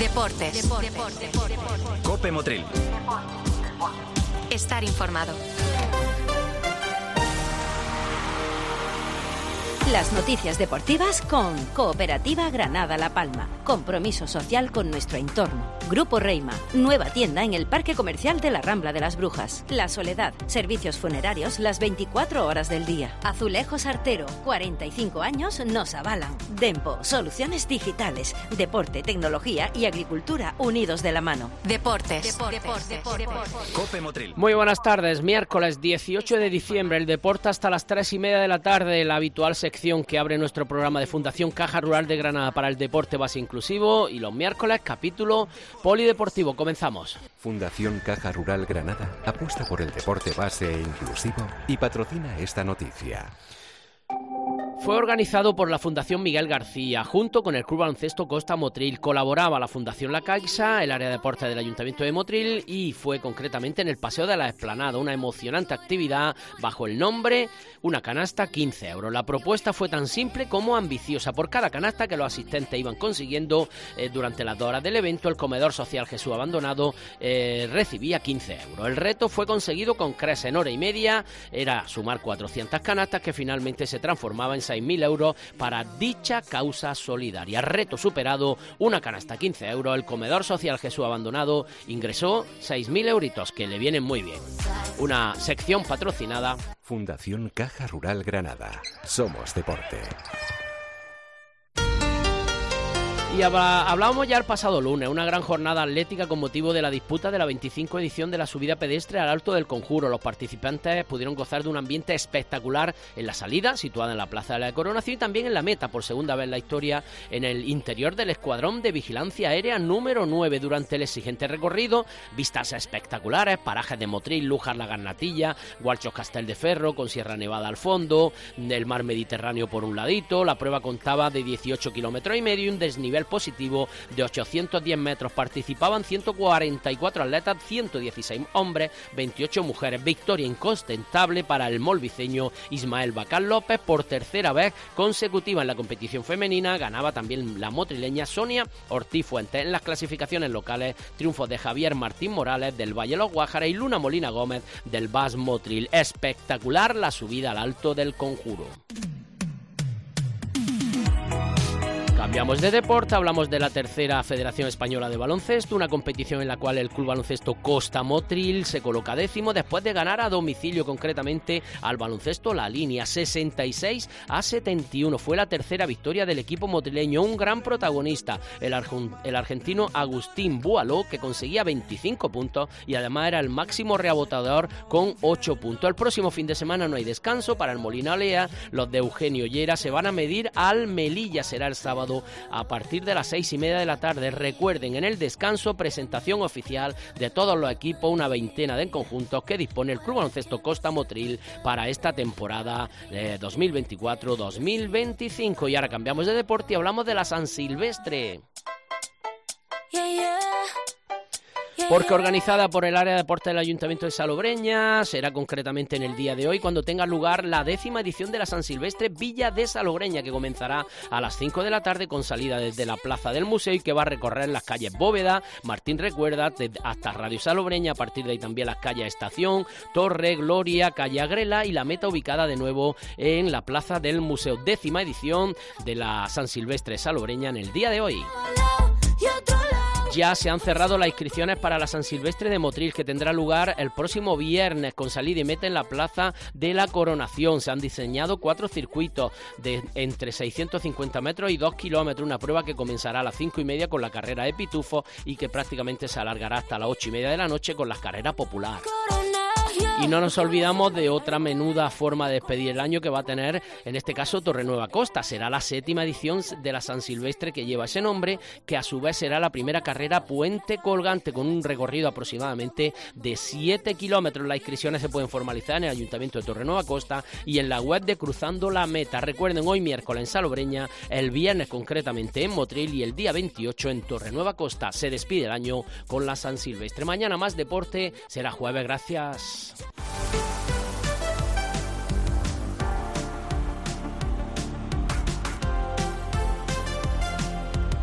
Deportes. Cope Motril. Estar informado. Las noticias deportivas con Cooperativa Granada La Palma. Compromiso social con nuestro entorno. Grupo Reima. Nueva tienda en el Parque Comercial de la Rambla de las Brujas. La Soledad. Servicios funerarios las 24 horas del día. Azulejos Artero. 45 años nos avalan. Dempo. Soluciones digitales. Deporte, tecnología y agricultura unidos de la mano. Deportes. Cope Motril. Muy buenas tardes. Miércoles 18 de diciembre. El deporte hasta las 3:30 de la tarde. La habitual sección que abre nuestro programa de Fundación Caja Rural de Granada para el deporte base inclusivo, y los miércoles capítulo polideportivo. Comenzamos. Fundación Caja Rural Granada apuesta por el deporte base e inclusivo y patrocina esta noticia. Fue organizado por la Fundación Miguel García, junto con el Club Baloncesto Costa Motril. Colaboraba la Fundación La Caixa, el área de deporte del Ayuntamiento de Motril, y fue concretamente en el Paseo de la Explanada, una emocionante actividad bajo el nombre Una canasta, 15 euros. La propuesta fue tan simple como ambiciosa. Por cada canasta que los asistentes iban consiguiendo durante las 2 horas del evento, el comedor social Jesús Abandonado recibía 15 euros. El reto fue conseguido con creces en hora y media, era sumar 400 canastas que finalmente se transformaban en 6.000 euros para dicha causa solidaria. Reto superado, una canasta 15 euros, el comedor social Jesús Abandonado ingresó 6.000 euritos, que le vienen muy bien. Una sección patrocinada. Fundación Caja Rural Granada. Somos deporte. Y hablábamos ya el pasado lunes, una gran jornada atlética con motivo de la disputa de la 25 edición de la subida pedestre al Alto del Conjuro. Los participantes pudieron gozar de un ambiente espectacular en la salida, situada en la Plaza de la Coronación, y también en la meta, por segunda vez en la historia, en el interior del Escuadrón de Vigilancia Aérea número 9. Durante el exigente recorrido, vistas espectaculares, parajes de Motril, Lújar, La Garnatilla, Gualchos, Castelldeferro, con Sierra Nevada al fondo, el mar Mediterráneo por un ladito. La prueba contaba de 18 kilómetros y medio y un desnivel positivo de 810 metros. Participaban 144 atletas, 116 hombres, 28 mujeres. Victoria incontestable para el molviceño Ismael Bacal López por tercera vez consecutiva en la competición femenina. Ganaba también la motrileña Sonia Ortiz Fuentes. En las clasificaciones locales, triunfos de Javier Martín Morales del Valle de los Guájaras y Luna Molina Gómez del Bas Motril. Espectacular la subida al Alto del Conjuro. Cambiamos de deporte, hablamos de la tercera Federación Española de Baloncesto, una competición en la cual el Club Baloncesto Costa Motril se coloca 10º después de ganar a domicilio, concretamente al Baloncesto La Línea, 66-71. Fue la tercera victoria del equipo motrileño. Un gran protagonista, el argentino Agustín Bualó, que conseguía 25 puntos y además era el máximo rebotador con 8 puntos. El próximo fin de semana no hay descanso para el Molina Olea. Los de Eugenio Llera se van a medir al Melilla. Será el sábado a partir de las 6:30 de la tarde. Recuerden, en el descanso, presentación oficial de todos los equipos, una veintena de conjuntos que dispone el Club Baloncesto Costa Motril para esta temporada 2024-2025. Y ahora cambiamos de deporte y hablamos de la San Silvestre. Porque organizada por el área de deporte del Ayuntamiento de Salobreña, será concretamente en el día de hoy cuando tenga lugar la 10ª edición de la San Silvestre Villa de Salobreña, que comenzará a las 5 de la tarde con salida desde la plaza del museo y que va a recorrer las calles Bóveda, Martín Recuerda, hasta Radio Salobreña. A partir de ahí también las calles Estación, Torre, Gloria, calle Agrela, y la meta ubicada de nuevo en la plaza del museo. 10ª edición de la San Silvestre Salobreña en el día de hoy. Ya se han cerrado las inscripciones para la San Silvestre de Motril, que tendrá lugar el próximo viernes con salida y meta en la Plaza de la Coronación. Se han diseñado 4 circuitos de entre 650 metros y 2 kilómetros, una prueba que comenzará a las 5:30 con la carrera de pitufo y que prácticamente se alargará hasta las 8:30 de la noche con las carreras populares. Y no nos olvidamos de otra menuda forma de despedir el año que va a tener, en este caso, Torrenueva Costa. Será la 7ª edición de la San Silvestre que lleva ese nombre, que a su vez será la primera carrera puente colgante con un recorrido aproximadamente de 7 kilómetros. Las inscripciones se pueden formalizar en el Ayuntamiento de Torrenueva Costa y en la web de Cruzando la Meta. Recuerden, hoy miércoles en Salobreña, el viernes concretamente en Motril y el día 28 en Torrenueva Costa. Se despide el año con la San Silvestre. Mañana más deporte, será jueves. Gracias.